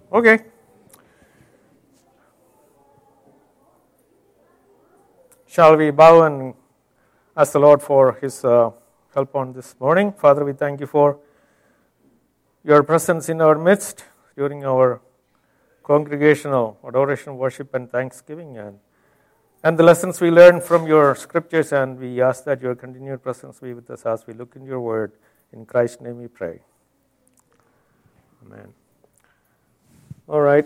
Okay. Shall we bow and ask the Lord for His help on this morning? Father, we thank you for your presence in our midst during our congregational adoration, worship, and thanksgiving, and the lessons we learn from your scriptures, and we ask that your continued presence be with us as we look in your word. In Christ's name we pray. Amen. All right.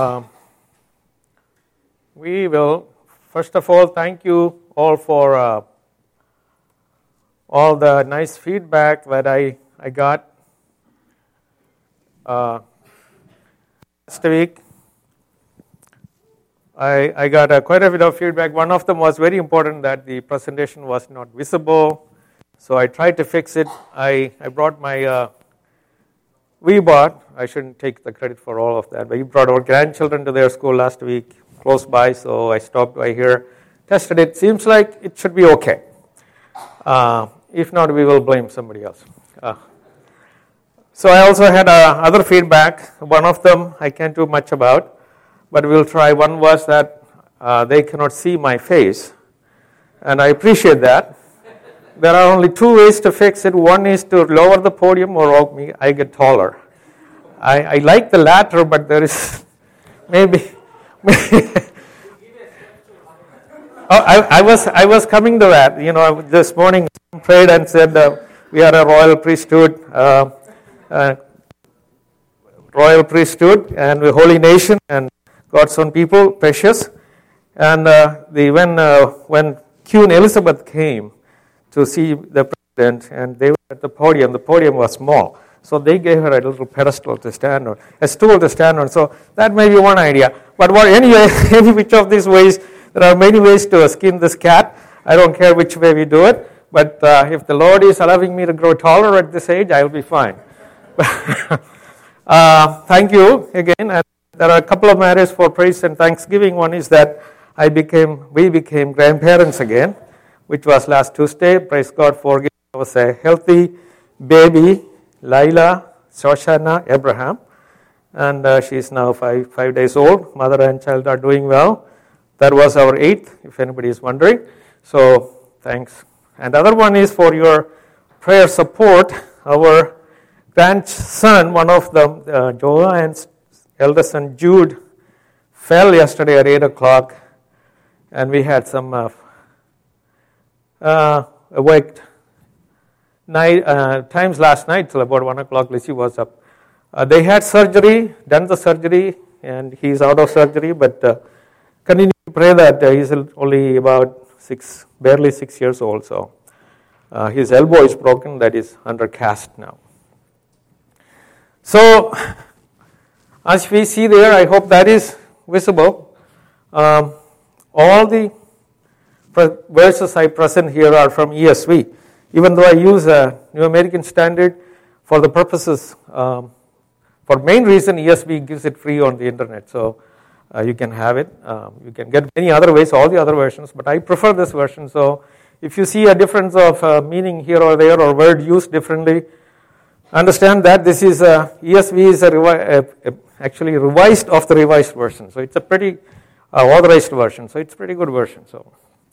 We will, first of all, thank you all for all the nice feedback that I got last week. I got quite a bit of feedback. One of them was very important, that the presentation was not visible. So I tried to fix it. I brought my, we brought, I shouldn't take the credit for all of that, but we brought our grandchildren to their school last week, close by, so I stopped by here, tested it. Seems like it should be okay. If not, we will blame somebody else. So I also had other feedback. One of them I can't do much about, but we'll try. One was that they cannot see my face, and I appreciate that. There are only two ways to fix it. One is to lower the podium or I get taller. I like the latter, but there is maybe. I was coming to that. You know, this morning I prayed and said we are a royal priesthood, and we're a holy nation and God's own people, precious. And when Queen Elizabeth came to see the president, and they were at the podium was small. So they gave her a little pedestal to stand on, a stool to stand on. So that may be one idea. But anyway, any which of these ways, there are many ways to skin this cat. I don't care which way we do it. But if the Lord is allowing me to grow taller at this age, I'll be fine. Thank you again. And there are a couple of matters for praise and thanksgiving. One is that we became grandparents again, which was last Tuesday. Praise God for giving us a healthy baby, Laila Shoshana Abraham. And she is now five days old. Mother and child are doing well. That was our 8th, if anybody is wondering. So thanks. And the other one is for your prayer support. Our grandson, one of them, Joanne's eldest son Jude, fell yesterday at 8 o'clock. And we had some awake times last night till about 1 o'clock. Lizzie was up. They had done the surgery, and he's out of surgery, but continue to pray that he's only about barely 6 years old, so his elbow is broken, that is under cast now. So, as we see there, I hope that is visible. All the verses I present here are from ESV, even though I use a New American Standard for the purposes, for main reason ESV gives it free on the internet, so you can have it. You can get many other ways, all the other versions, but I prefer this version. So if you see a difference of meaning here or there, or word used differently, understand that this is ESV is actually revised of the revised version. So it's a pretty authorized version. So it's a pretty good version. So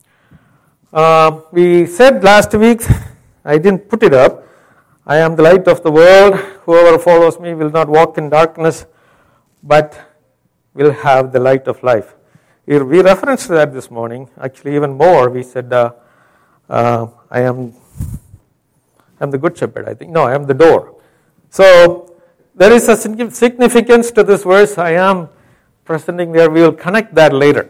we said last week, I didn't put it up, I am the light of the world. Whoever follows me will not walk in darkness, but will have the light of life. We referenced that this morning. Actually, even more, we said, I am the good shepherd, I think. No, I am the door. So there is a significance to this verse I am presenting there. We will connect that later.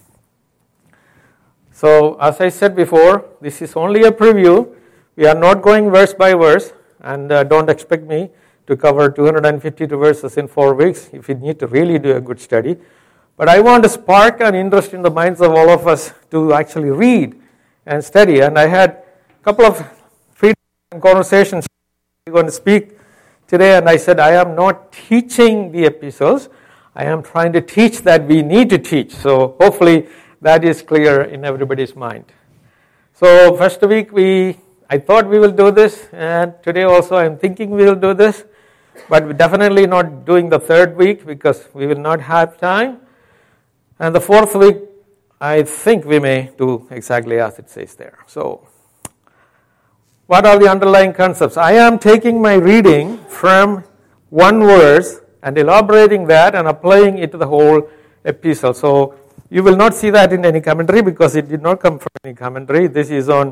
So as I said before, this is only a preview. We are not going verse by verse, and don't expect me to cover 252 verses in 4 weeks if you need to really do a good study. But I want to spark an interest in the minds of all of us to actually read and study. And I had a couple of conversations I'm going to speak today, and I said, I am not teaching the epistles. I am trying to teach that we need to teach. So hopefully that is clear in everybody's mind. So first week I thought we will do this, and today also I'm thinking we will do this. But we're definitely not doing the third week because we will not have time. And the fourth week, I think we may do exactly as it says there. So, what are the underlying concepts? I am taking my reading from one verse and elaborating that and applying it to the whole epistle. So, you will not see that in any commentary because it did not come from any commentary. This is on,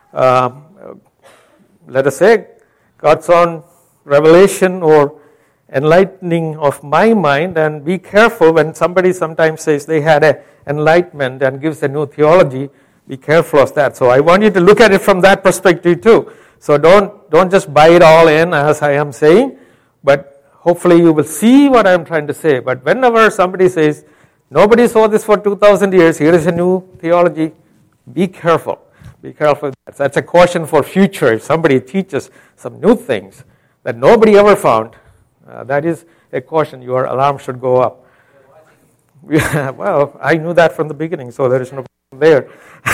let us say, God's own revelation or enlightening of my mind. And be careful when somebody sometimes says they had an enlightenment and gives a new theology. Be careful of that. So I want you to look at it from that perspective too. So don't just buy it all in as I am saying, but hopefully you will see what I am trying to say. But whenever somebody says, nobody saw this for 2,000 years, here is a new theology, be careful. Be careful. That's a caution for future. If somebody teaches some new things that nobody ever found, that is a caution. Your alarm should go up. Well, I knew that from the beginning, so there is no problem there.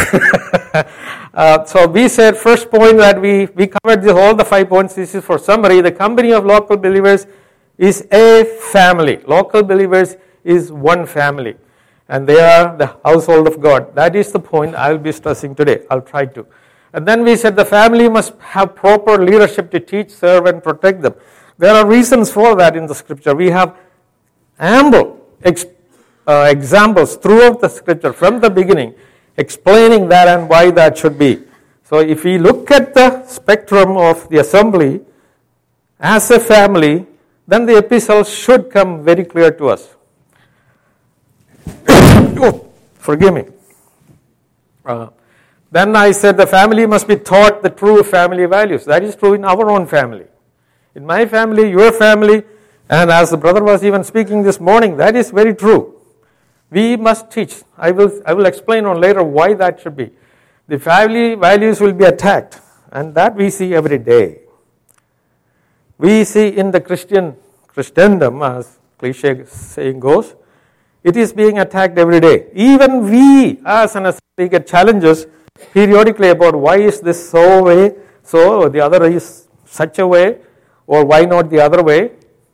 So we said, first point that we covered all the 5 points. This is for summary. The company of local believers is a family. Local believers is one family. And they are the household of God. That is the point I will be stressing today. I'll try to. And then we said the family must have proper leadership to teach, serve, and protect them. There are reasons for that in the scripture. We have ample examples throughout the scripture from the beginning explaining that and why that should be. So if we look at the spectrum of the assembly as a family, then the epistle should come very clear to us. Oh, forgive me. Then I said the family must be taught the true family values. That is true in our own family. In my family, your family, and as the brother was even speaking this morning, that is very true. We must teach. I will explain on later why that should be. The family values will be attacked, and that we see every day. We see in the Christendom, as cliche saying goes, it is being attacked every day. Even we, as an assembly, get challenges periodically about why is this so way, so the other is such a way, or why not the other way.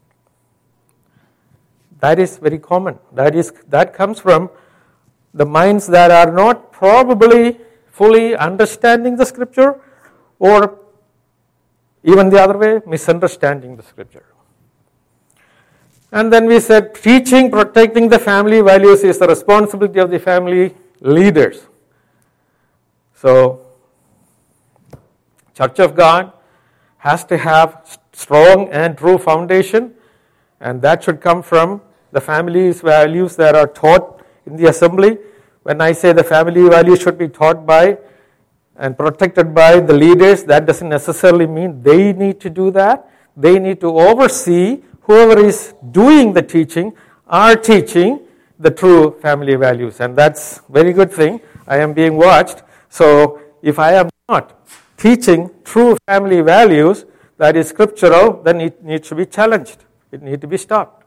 That is very common. That comes from the minds that are not probably fully understanding the scripture, or even the other way, misunderstanding the scripture. And then we said teaching, protecting the family values is the responsibility of the family leaders. So, Church of God has to have strong and true foundation, and that should come from the family's values that are taught in the assembly. When I say the family values should be taught by and protected by the leaders, that doesn't necessarily mean they need to do that. They need to oversee whoever is doing the teaching are teaching the true family values. And that's a very good thing. I am being watched. So if I am not teaching true family values that is scriptural, then it needs to be challenged. It needs to be stopped.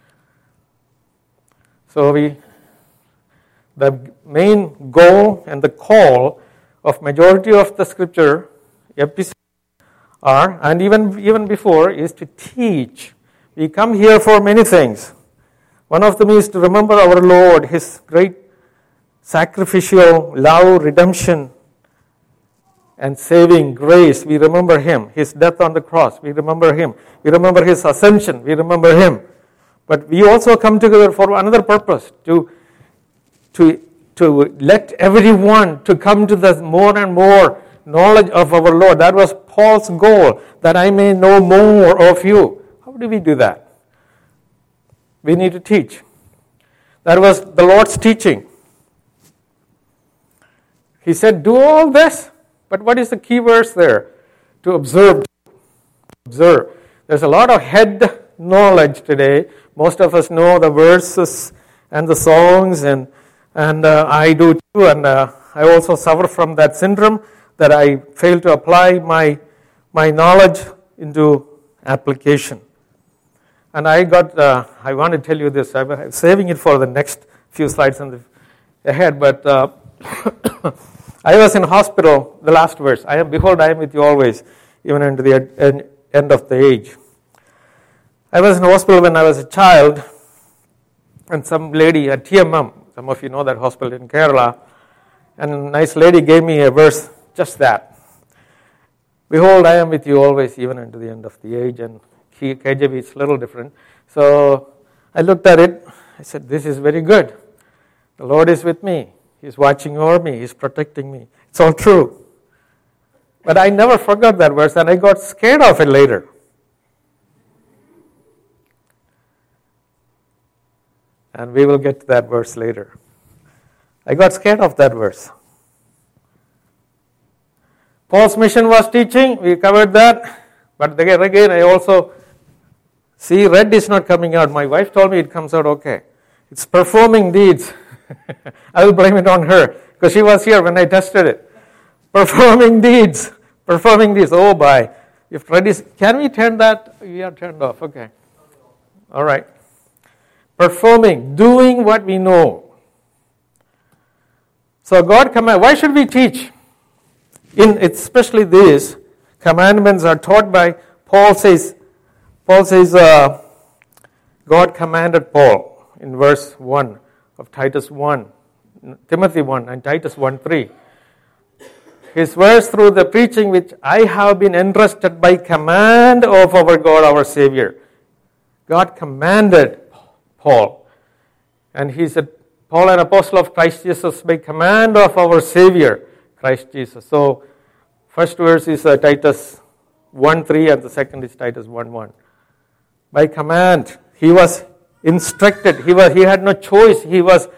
So the main goal and the call of majority of the scripture episodes are, and even before, is to teach. We come here for many things. One of them is to remember our Lord, His great sacrificial love, redemption, and saving grace. We remember Him. His death on the cross. We remember Him. We remember His ascension. We remember Him. But we also come together for another purpose, to let everyone to come to the more and more knowledge of our Lord. That was Paul's goal, that I may know more of you. How do we do that? We need to teach. That was the Lord's teaching. He said, do all this, but what is the key verse there? To observe. Observe. There's a lot of head knowledge today. Most of us know the verses and the songs, and I do too, and I also suffer from that syndrome that I fail to apply my knowledge into application. And I want to tell you this, I'm saving it for the next few slides ahead, but I was in hospital, the last verse, behold, I am with you always, even unto the end of the age. I was in hospital when I was a child, and some lady at TMM, some of you know that hospital in Kerala, and a nice lady gave me a verse, just that. Behold, I am with you always, even unto the end of the age, and KJV is a little different. So I looked at it, I said, this is very good. The Lord is with me. He's watching over me. He's protecting me. It's all true. But I never forgot that verse, and I got scared of it later. And we will get to that verse later. I got scared of that verse. Paul's mission was teaching. We covered that. But again, I also see red is not coming out. My wife told me it comes out okay. It's performing deeds. I will blame it on her because she was here when I tested it. Performing deeds. Performing deeds. Oh, boy. If red is, can we turn that? We are turned off. Okay. All right. Performing, doing what we know. So God command. Why should we teach? Especially these commandments are taught by Paul says. God commanded Paul in verse 1 of Titus 1, Timothy 1, and Titus 1:3. His verse through the preaching which I have been entrusted by command of our God, our Savior. God commanded Paul. And he said, Paul, an apostle of Christ Jesus, by command of our Savior, Christ Jesus. So, first verse is Titus 1:3 and the second is Titus 1:1. By command, he was instructed. He had no choice. He was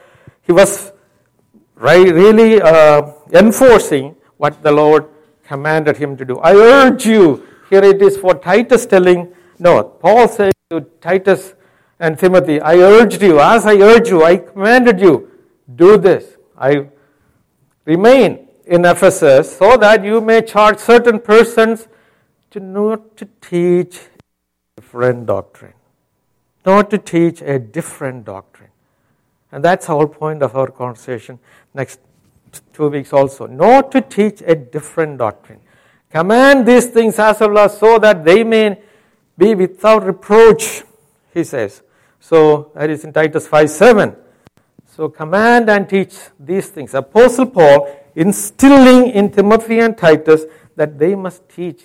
really enforcing what the Lord commanded him to do. I urge you. Here it is for Titus telling. No, Paul said to Titus and Timothy, I urged you, as I urged you, I commanded you, do this. I remain in Ephesus so that you may charge certain persons to not to teach different doctrine. Not to teach a different doctrine. And that's the whole point of our conversation next 2 weeks also. Not to teach a different doctrine. Command these things as well as so that they may be without reproach, he says. So that is in Titus 5:7. So command and teach these things. Apostle Paul instilling in Timothy and Titus that they must teach.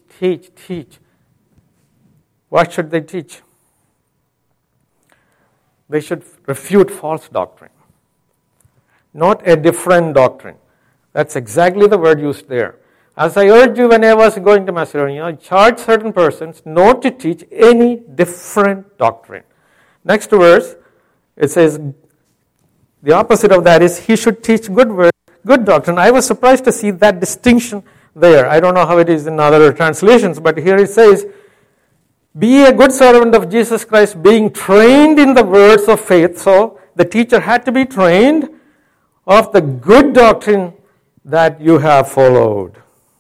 What should they teach? They should refute false doctrine. Not a different doctrine. That's exactly the word used there. As I urged you when I was going to Macedonia, I charged certain persons not to teach any different doctrine. Next verse, it says, the opposite of that is he should teach good doctrine. I was surprised to see that distinction there. I don't know how it is in other translations, but here it says, be a good servant of Jesus Christ, being trained in the words of faith. So the teacher had to be trained of the good doctrine that you have followed.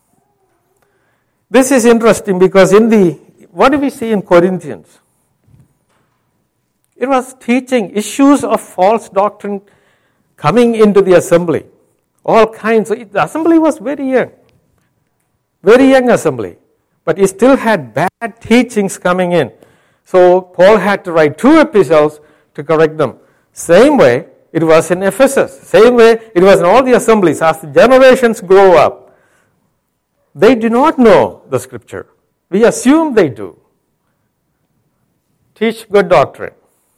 This is interesting because what do we see in Corinthians? It was teaching issues of false doctrine coming into the assembly. All kinds. The assembly was very young assembly. But it still had bad teachings coming in. So Paul had to write 2 epistles to correct them. Same way it was in Ephesus. Same way it was in all the assemblies. As the generations grow up, they do not know the scripture. We assume they do. Teach good doctrine.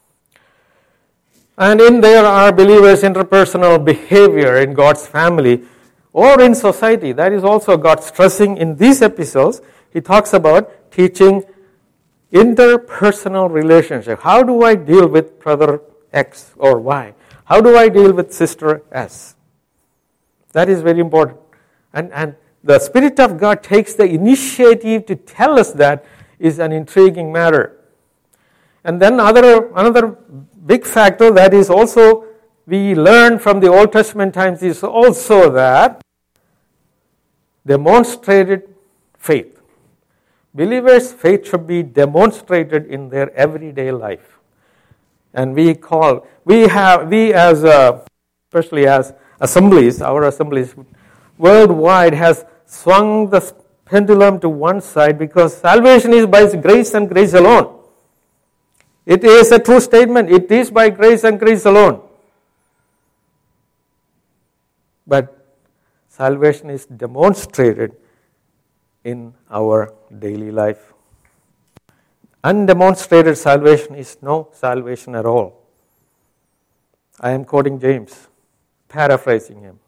And in there are believers' interpersonal behavior in God's family or in society. That is also God stressing in these epistles. He talks about teaching interpersonal relationship. How do I deal with brother X or Y? How do I deal with sister S? That is very important. And the Spirit of God takes the initiative to tell us that is an intriguing matter. And then another big factor that is also we learn from the Old Testament times is also that demonstrated faith. Believers' faith should be demonstrated in their everyday life. And especially as assemblies, our assemblies worldwide has swung the pendulum to one side because salvation is by grace and grace alone. It is a true statement. It is by grace and grace alone. But salvation is demonstrated in our daily life. Undemonstrated salvation is no salvation at all. I am quoting James, paraphrasing him.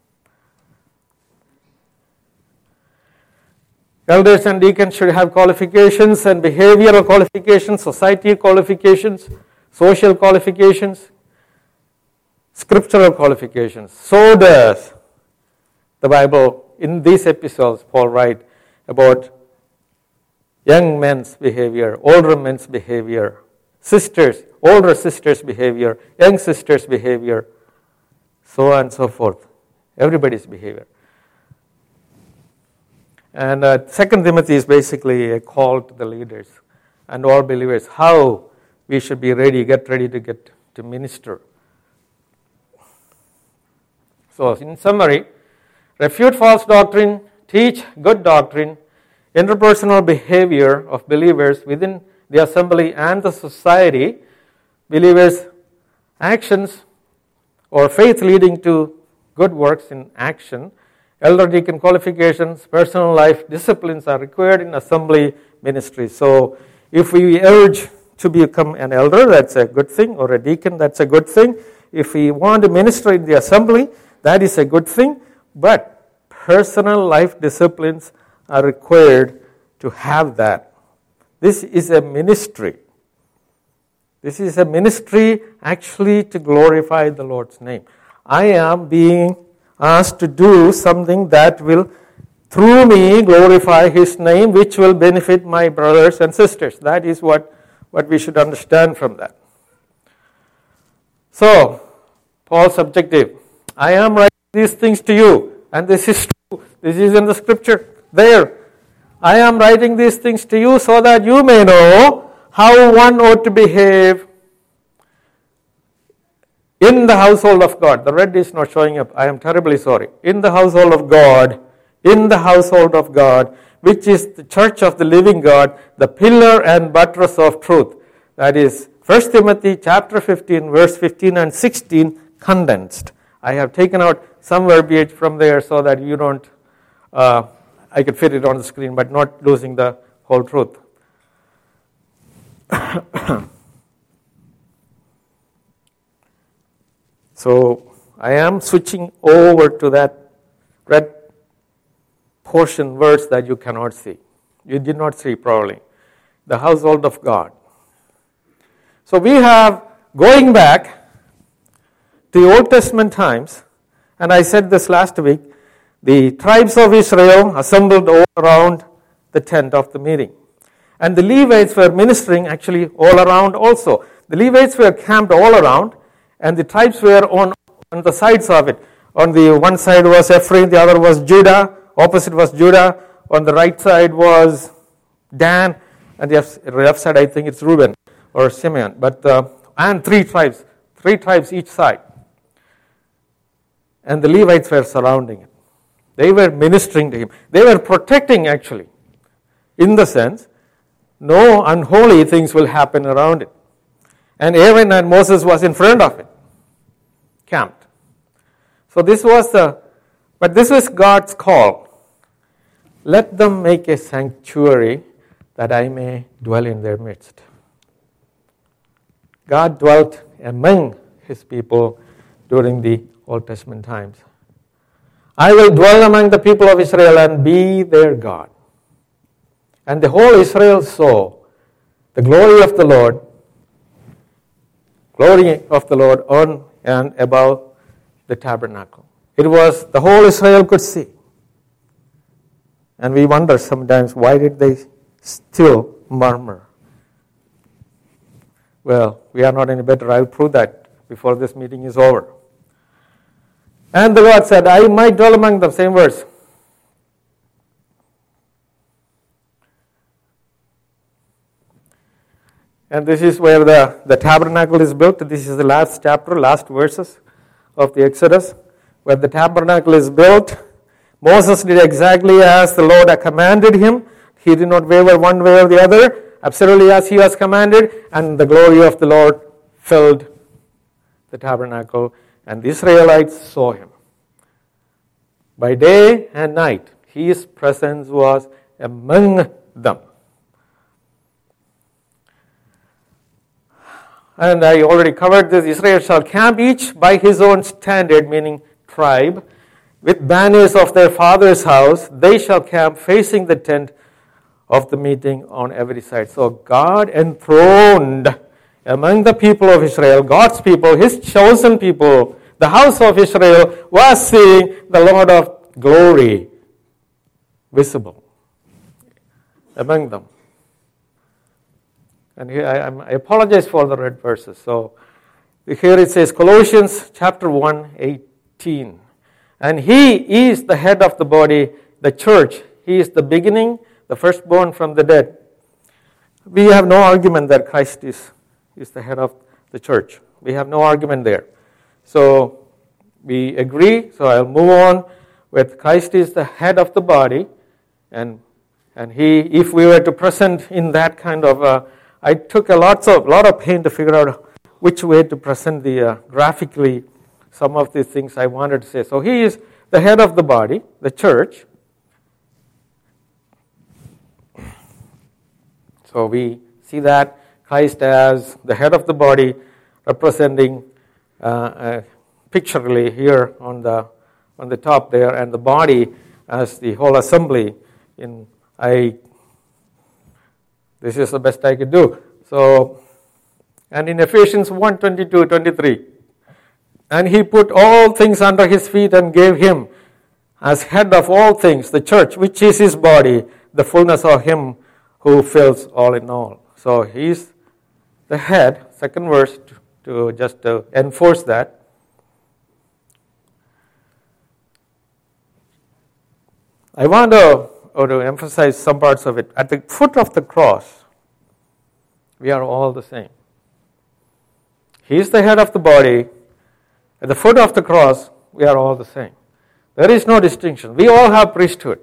Elders and deacons should have qualifications and behavioral qualifications, society qualifications, social qualifications, scriptural qualifications. So does the Bible. In these episodes, Paul writes about young men's behavior, older men's behavior, sisters, older sisters' behavior, young sisters' behavior, so on and so forth. Everybody's behavior. And 2 Timothy is basically a call to the leaders and all believers how we should be ready, get to minister. So, in summary, refute false doctrine, teach good doctrine, interpersonal behavior of believers within the assembly and the society, believers' actions or faith leading to good works in action, elder deacon qualifications, personal life disciplines are required in assembly ministry. So, if we urge to become an elder, that's a good thing, or a deacon, that's a good thing. If we want to minister in the assembly, that is a good thing. But personal life disciplines are required to have that. This is a ministry. This is a ministry actually to glorify the Lord's name. I am being asked to do something that will, through me, glorify His name, which will benefit my brothers and sisters. That is what we should understand from that. So, Paul's objective. I am writing these things to you, and this is true. This is in the scripture there. I am writing these things to you so that you may know how one ought to behave in the household of God. The red is not showing up. I am terribly sorry. In the household of God, which is the church of the living God, the pillar and buttress of truth. That is 1 Timothy chapter 15, verse 15 and 16 condensed. I have taken out some verbiage from there so that you don't, I could fit it on the screen, but not losing the whole truth. So, I am switching over to that red portion words that you cannot see. You did not see probably. The household of God. So, we have, going back to the Old Testament times, and I said this last week, the tribes of Israel assembled all around the tent of the meeting. And the Levites were ministering actually all around also. The Levites were camped all around, and the tribes were on the sides of it. On the one side was Ephraim, the other was Judah, opposite was Judah, on the right side was Dan, and the left side I think it's Reuben or Simeon, but and three tribes each side. And the Levites were surrounding it. They were ministering to him. They were protecting actually, in the sense, no unholy things will happen around it. And Aaron and Moses was in front of it, camped. So this was God's call. Let them make a sanctuary that I may dwell in their midst. God dwelt among His people during the Old Testament times. I will dwell among the people of Israel and be their God. And the whole Israel saw the glory of the Lord on and above the tabernacle. It was the whole Israel could see. And we wonder sometimes, why did they still murmur? Well, we are not any better. I'll prove that before this meeting is over. And the Lord said, I might dwell among them. Same verse. And this is where the tabernacle is built. This is the last chapter, last verses of the Exodus, where the tabernacle is built. Moses did exactly as the Lord had commanded him. He did not waver one way or the other. absolutely as he was commanded, and the glory of the Lord filled the tabernacle, and the Israelites saw him. By day and night, his presence was among them. And I already covered this. Israel shall camp each by his own standard, meaning tribe, with banners of their father's house. They shall camp facing the tent of the meeting on every side. So God enthroned among the people of Israel, God's people, his chosen people, the house of Israel was seeing the Lord of glory visible among them. And here I apologize for the red verses. So here it says, Colossians chapter 1, 18. And he is the head of the body, the church. He is the beginning, the firstborn from the dead. We have no argument that Christ is the head of the church. We have no argument there. So we agree. So I'll move on with Christ is the head of the body. And he, if we were to present in that kind of, I took a lot of pain to figure out which way to present the graphically some of these things I wanted to say. So he is the head of the body, the church. So we see that Christ as the head of the body, representing pictorially here on the top there, and the body as the whole assembly. This is the best I could do. So, and in Ephesians 1:22-23, and he put all things under his feet and gave him as head of all things, the church, which is his body, the fullness of him who fills all in all. So he's the head, second verse, to enforce that. I want to emphasize some parts of it. At the foot of the cross, we are all the same. He is the head of the body. At the foot of the cross, we are all the same. There is no distinction. We all have priesthood.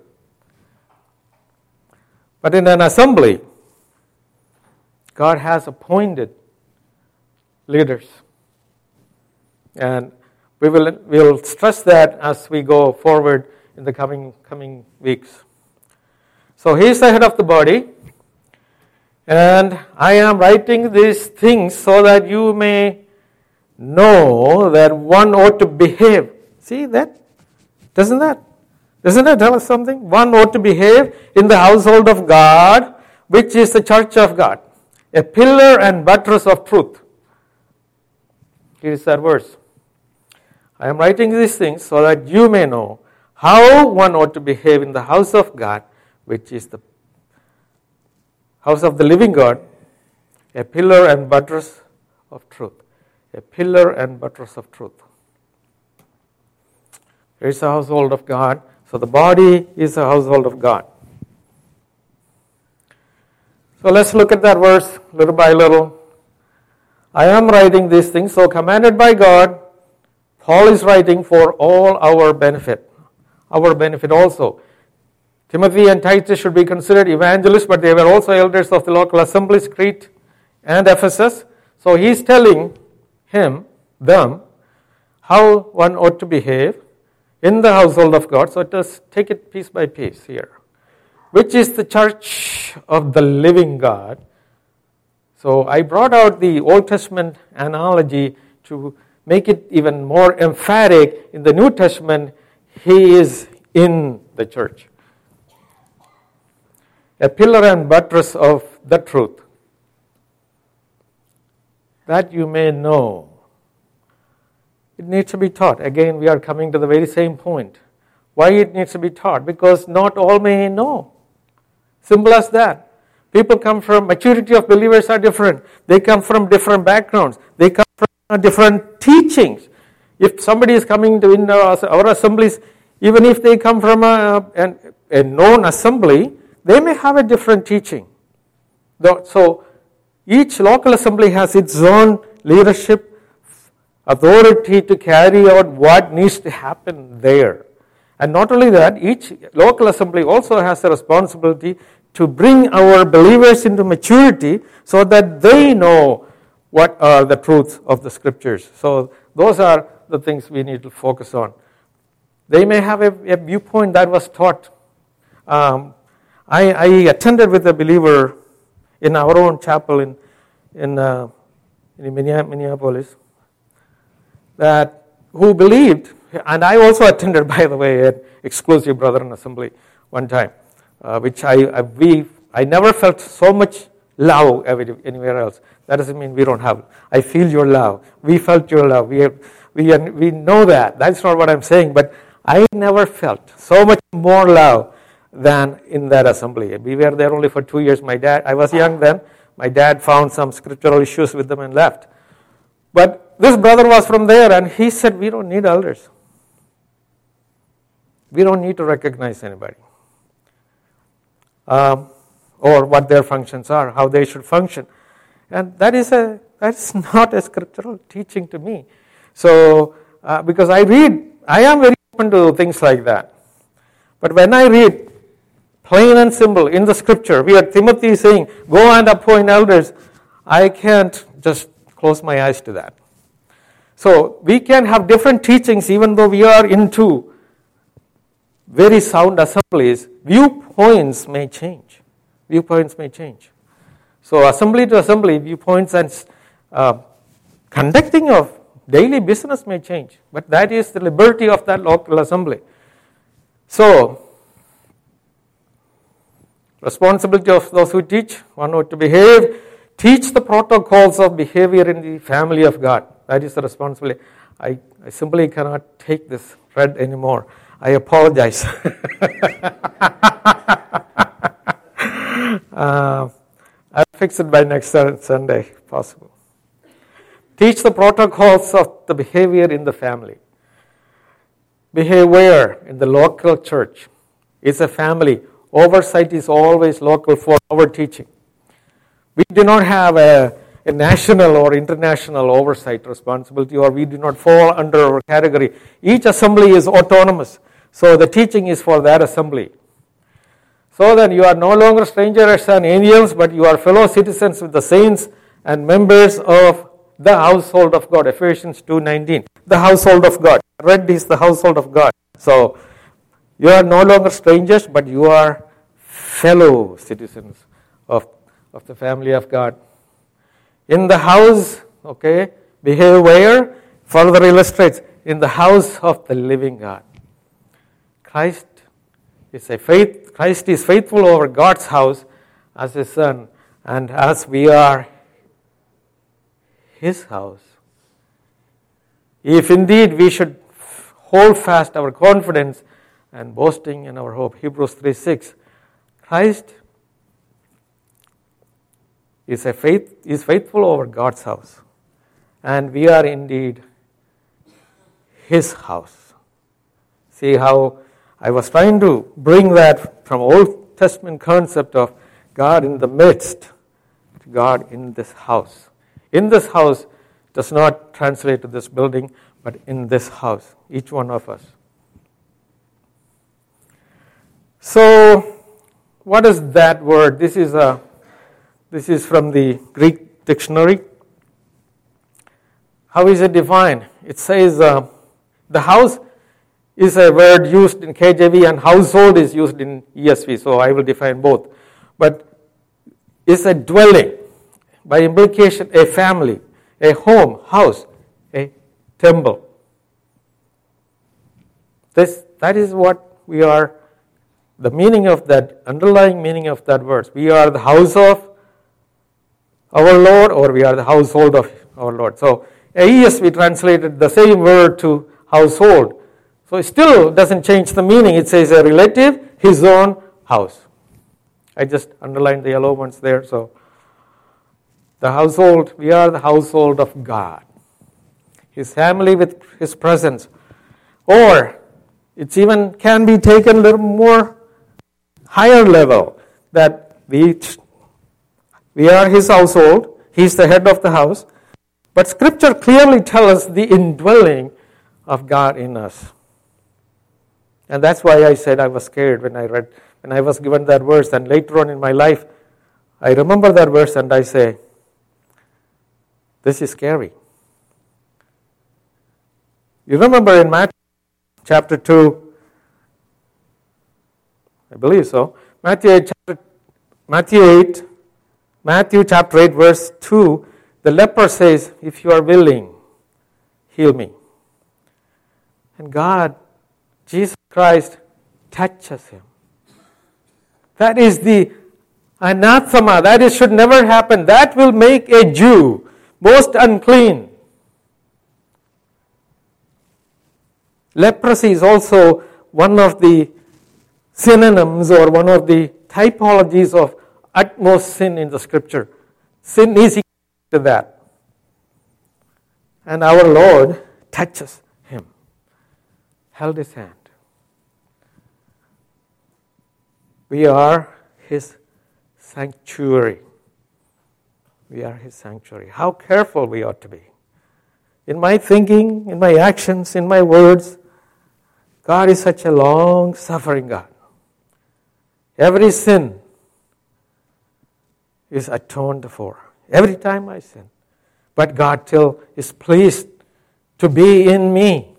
But in an assembly, God has appointed leaders. And we will stress that as we go forward in the coming weeks. So he is the head of the body. And I am writing these things so that you may know that one ought to behave. See that? Doesn't that tell us something? One ought to behave in the household of God, which is the church of God, a pillar and buttress of truth. Here is that verse. I am writing these things so that you may know how one ought to behave in the house of God, which is the house of the living God, a pillar and buttress of truth. A pillar and buttress of truth. Here is the household of God. So the body is the household of God. So let's look at that verse little by little. I am writing these things, so commanded by God, Paul is writing for all our benefit also. Timothy and Titus should be considered evangelists, but they were also elders of the local assemblies, Crete and Ephesus. So he's telling them, how one ought to behave in the household of God. So let us take it piece by piece here. Which is the church of the living God. So I brought out the Old Testament analogy to make it even more emphatic. In the New Testament, he is in the church. A pillar and buttress of the truth, that you may know. It needs to be taught. Again, we are coming to the very same point. Why it needs to be taught? Because not all may know. Simple as that. People come from, maturity of believers are different. They come from different backgrounds. They come from different teachings. If somebody is coming to in our assemblies, even if they come from a known assembly, they may have a different teaching. So each local assembly has its own leadership, authority to carry out what needs to happen there. And not only that, each local assembly also has a responsibility to bring our believers into maturity so that they know what are the truths of the Scriptures. So those are the things we need to focus on. They may have a viewpoint that was taught. I attended with a believer in our own chapel in Minneapolis who believed, and I also attended, by the way, an exclusive Brethren assembly one time, which I never felt so much love anywhere else. That doesn't mean we don't have. I feel your love. We felt your love. We know that. That's not what I'm saying. But I never felt so much more love than in that assembly. We were there only for 2 years. I was young then. My dad found some scriptural issues with them and left. But this brother was from there, and he said, we don't need elders. We don't need to recognize anybody. Or what their functions are, how they should function. And that's not a scriptural teaching to me. So, because I am very open to things like that. But when I read plain and simple in the Scripture, where Timothy is saying, go and appoint elders, I can't just close my eyes to that. So, we can have different teachings even though we are into very sound assemblies. Viewpoints may change. So assembly to assembly, viewpoints and conducting of daily business may change. But that is the liberty of that local assembly. So, responsibility of those who teach, one who to behave, teach the protocols of behavior in the family of God. That is the responsibility. I simply cannot take this thread anymore. I apologize. I'll fix it by next Sunday, if possible. Teach the protocols of the behavior in the family. Behave where? In the local church. It's a family. Oversight is always local for our teaching. We do not have a national or international oversight responsibility, or we do not fall under our category. Each assembly is autonomous. So the teaching is for that assembly. So that you are no longer strangers and aliens, but you are fellow citizens with the saints and members of the household of God. Ephesians 2:19. The household of God. Red is the household of God. So you are no longer strangers, but you are fellow citizens of the family of God. In the house, behave where? Further illustrates, in the house of the living God. Christ is faithful over God's house as His Son, and as we are His house. If indeed we should hold fast our confidence and boasting in our hope. Hebrews 3:6. Christ is faithful over God's house, and we are indeed His house. See how I was trying to bring that from Old Testament concept of God in the midst to God in this house. In this house does not translate to this building, but in this house, each one of us. So, what is that word? This is from the Greek dictionary. How is it defined? It says the house is a word used in KJV, and household is used in ESV, so I will define both. But it's a dwelling, by implication a family, a home, house, a temple. That is what we are, the meaning of that, underlying meaning of that verse. We are the house of our Lord, or we are the household of our Lord. So ESV translated the same word to household. So it still doesn't change the meaning. It says a relative, his own house. I just underlined the yellow ones there. So the household, we are the household of God. His family with His presence. Or it even can be taken a little more higher level, that we are His household. He's the head of the house. But Scripture clearly tells us the indwelling of God in us. And that's why I said I was scared when when I was given that verse, and later on in my life, I remember that verse and I say, this is scary. You remember in Matthew chapter 2, I believe so, Matthew chapter 8 verse 2, the leper says, if you are willing, heal me. And God, Jesus Christ, touches him. That is the anathema. That should never happen. That will make a Jew most unclean. Leprosy is also one of the synonyms or one of the typologies of utmost sin in the Scripture. Sin is equal to that. And our Lord touches him, held his hand. We are his sanctuary. We are his sanctuary. How careful we ought to be. In my thinking, in my actions, in my words, God is such a long-suffering God. Every sin is atoned for. Every time I sin. But God still is pleased to be in me.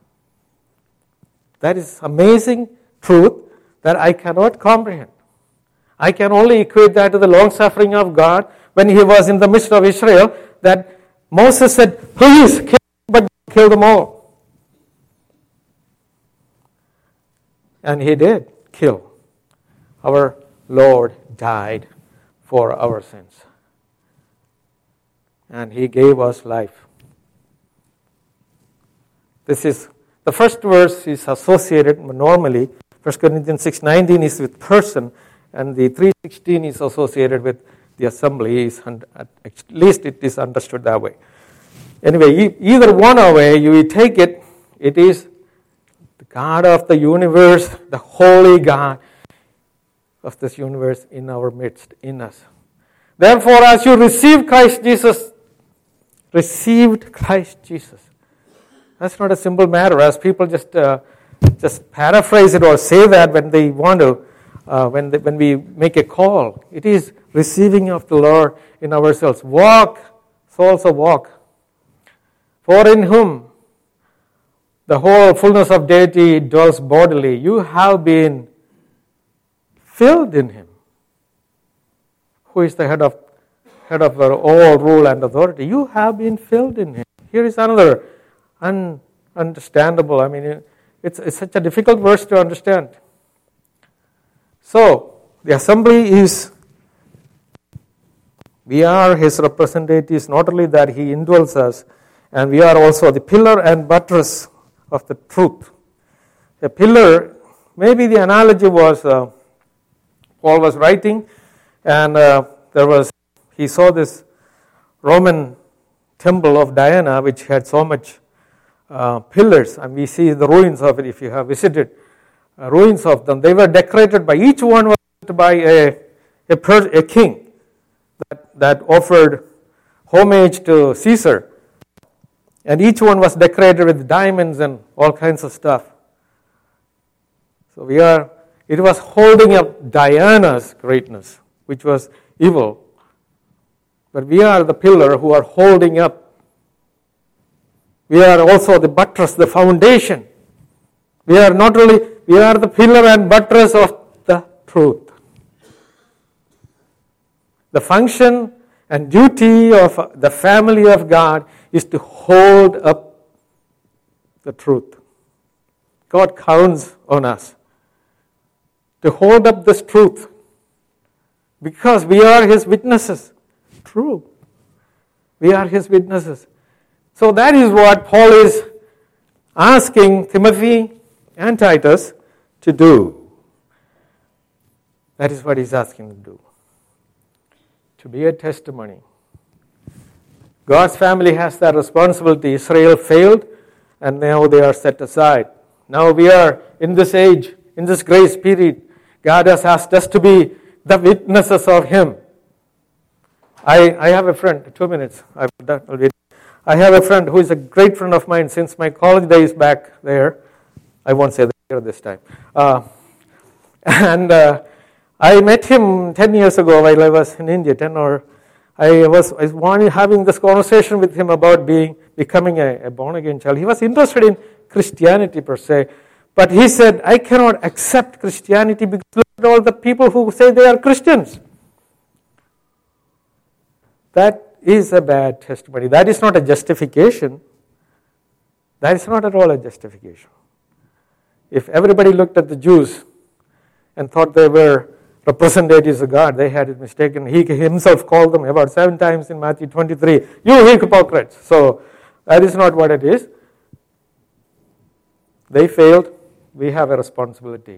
That is amazing truth that I cannot comprehend. I can only equate that to the long-suffering of God when he was in the midst of Israel, that Moses said, please kill, but kill them all. And he did kill. Our Lord died for our sins. And he gave us life. This is, the first verse is associated normally, 1 Corinthians 6:19 is with person, and the 3:16 is associated with the assembly. At least it is understood that way. Anyway, either one way you take it, it is the God of the universe, the holy God of this universe in our midst, in us. Therefore, as you received Christ Jesus, that's not a simple matter, as people just paraphrase it or say that when they want to, when we make a call. It is receiving of the Lord in ourselves. Walk, so also walk. For in whom the whole fullness of deity dwells bodily, you have been filled in him, who is the head of all rule and authority. You have been filled in him. Here is another ununderstandable. I mean, it's such a difficult verse to understand. So, the assembly is, we are his representatives, not only that he indwells us, and we are also the pillar and buttress of the truth. A pillar, maybe the analogy was, Paul was writing, and he saw this Roman temple of Diana, which had so much pillars, and we see the ruins of it if you have visited. Ruins of them. They were decorated by, each one was by a king that offered homage to Caesar. And each one was decorated with diamonds and all kinds of stuff. So it was holding up Diana's greatness, which was evil. But we are the pillar who are holding up. We are also the buttress, the foundation. We are the pillar and buttress of the truth. The function and duty of the family of God is to hold up the truth. God counts on us to hold up this truth because we are his witnesses. True. We are his witnesses. So that is what Paul is asking Timothy and Titus to do. That is what he's asking to do. To be a testimony. God's family has that responsibility. Israel failed, and now they are set aside. Now we are in this age, in this grace period. God has asked us to be the witnesses of him. I have a friend, 2 minutes. I have a friend who is a great friend of mine since my college days back there. I won't say that here this time. And I met him 10 years ago while I was in India, I was having this conversation with him about becoming a born-again child. He was interested in Christianity per se, but he said, I cannot accept Christianity because look at all the people who say they are Christians. That is a bad testimony. That is not a justification. That is not at all a justification. If everybody looked at the Jews and thought they were representatives of God, they had it mistaken. He himself called them about 7 times in Matthew 23, you hypocrites. So that is not what it is. They failed. We have a responsibility.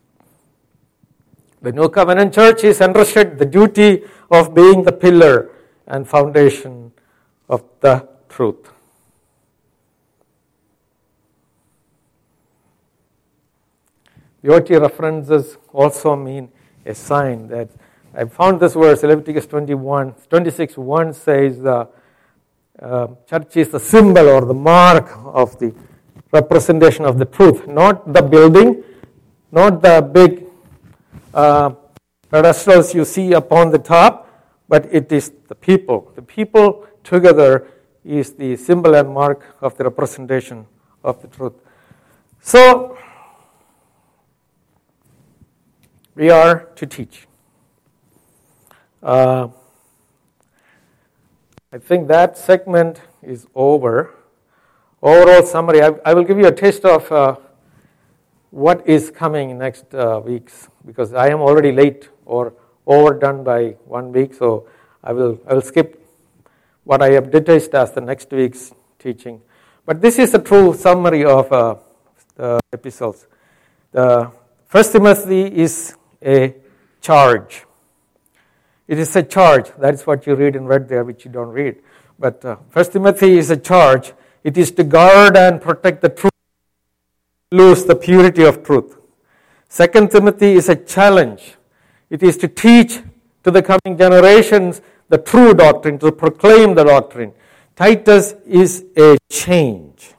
The New Covenant Church is entrusted the duty of being the pillar and foundation of the truth. The OT references also mean a sign. That I found this verse, Leviticus 26:1 says the church is the symbol or the mark of the representation of the truth, not the building, not the big pedestals you see upon the top, but it is the people. The people together is the symbol and mark of the representation of the truth. So, we are to teach. I think that segment is over. Overall summary, I will give you a taste of what is coming next weeks, because I am already late or overdone by 1 week, so I will skip what I have detached as the next week's teaching. But this is a true summary of the epistles. The First Timothy is a charge. It is a charge. That is what you read in red there, which you don't read. But First Timothy is a charge. It is to guard and protect the truth, lose the purity of truth. Second Timothy is a challenge. It is to teach to the coming generations the true doctrine, to proclaim the doctrine. Titus is a change.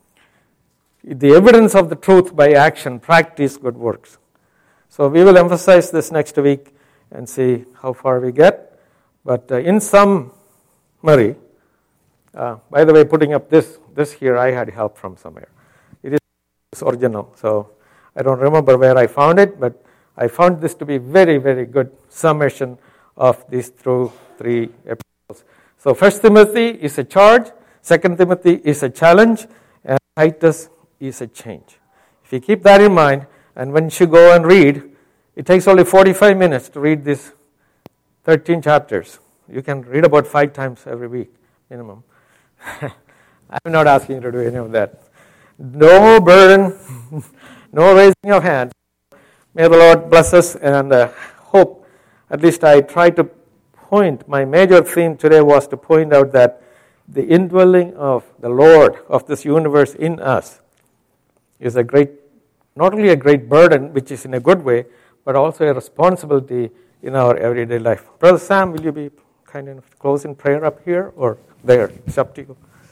The evidence of the truth by action, practice good works. So we will emphasize this next week and see how far we get. But in summary, by the way, putting up this here, I had help from somewhere. It is original, so I don't remember where I found it, but I found this to be very, very good summation of these 3 epistles. So 1 Timothy is a charge, 2 Timothy is a challenge, and Titus is a change. If you keep that in mind, and when you go and read, it takes only 45 minutes to read these 13 chapters. You can read about 5 times every week, minimum. I'm not asking you to do any of that. No burden, no raising of hands. May the Lord bless us, and hope, at least I try to point, my major theme today was to point out that the indwelling of the Lord of this universe in us is not only a great burden, which is in a good way, but also a responsibility in our everyday life. Brother Sam, will you be kind enough to close in prayer up here or there? It's up to you.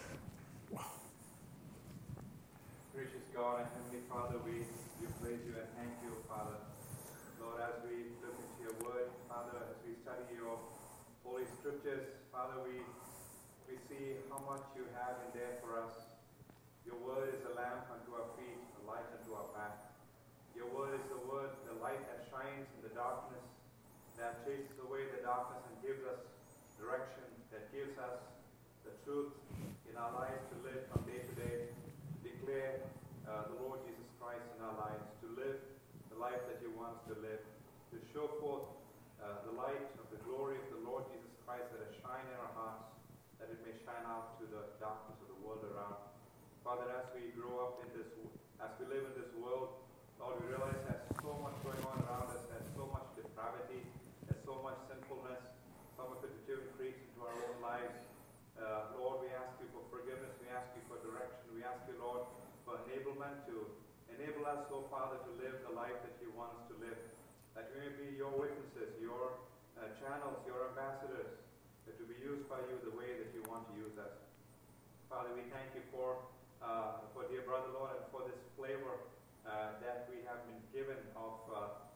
Gracious God and Heavenly Father, we praise you and thank you, Father. Lord, as we look into your word, Father, as we study your holy scriptures, Father, we see how much you have in there for us. Your word is a lamp unto our feet, a light unto our path. Your word is the light that shines in the darkness, that chases away the darkness and gives us direction, that gives us the truth in our lives to live from day to day, to declare the Lord Jesus Christ in our lives, to live the life that you want us to live, to show forth the light of the glory of the Lord Jesus Christ that has shined in our hearts, that it may shine out to the darkness of the world around. Father, as we grow up in this, as we live in this world, Lord, we realize there's so much going on around us, there's so much depravity, there's so much sinfulness, some of it which even creeps into our own lives. Lord, we ask you for forgiveness, we ask you for direction, we ask you, Lord, for enablement to enable us, oh Father, to live the life that you want us to live, that we may be your witnesses, your channels, your ambassadors, that to be used by you the way that you want to use us. Father, we thank you for dear brother, Lord, and for this flavor that we have been given of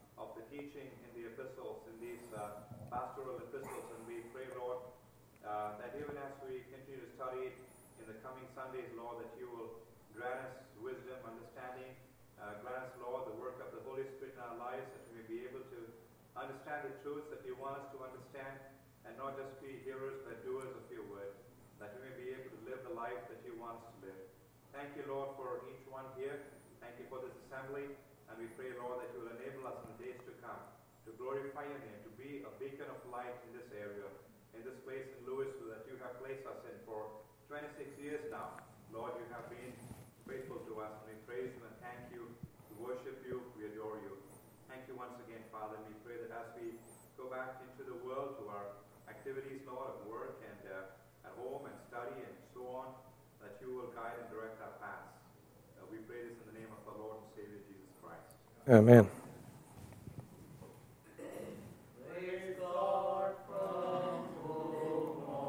teaching in the epistles, in these pastoral epistles, and we pray, Lord, that even as we continue to study in the coming Sundays, Lord, that you will grant us wisdom, understanding, grant us, Lord, the work of the Holy Spirit in our lives, that we may be able to understand the truths that you want us to understand, and not just be hearers but doers of your word, that we may be able to live the life that you want us to live. Thank you, Lord, for each one here. Thank you for this assembly, and we pray, Lord, that you will enable us in the days to come to glorify your name, to be a beacon of light in this area, in this place in Louisville that you have placed us in for 26 years now. Lord, you have been faithful to us, and we praise you and thank you, we worship you, we adore you. Thank you once again, Father, and we pray that as we go back into the world to our activities, Lord, of work and at home and study and so on, that you will guide and direct our paths. We pray this in the name of our Lord and Savior, Jesus Christ. Amen.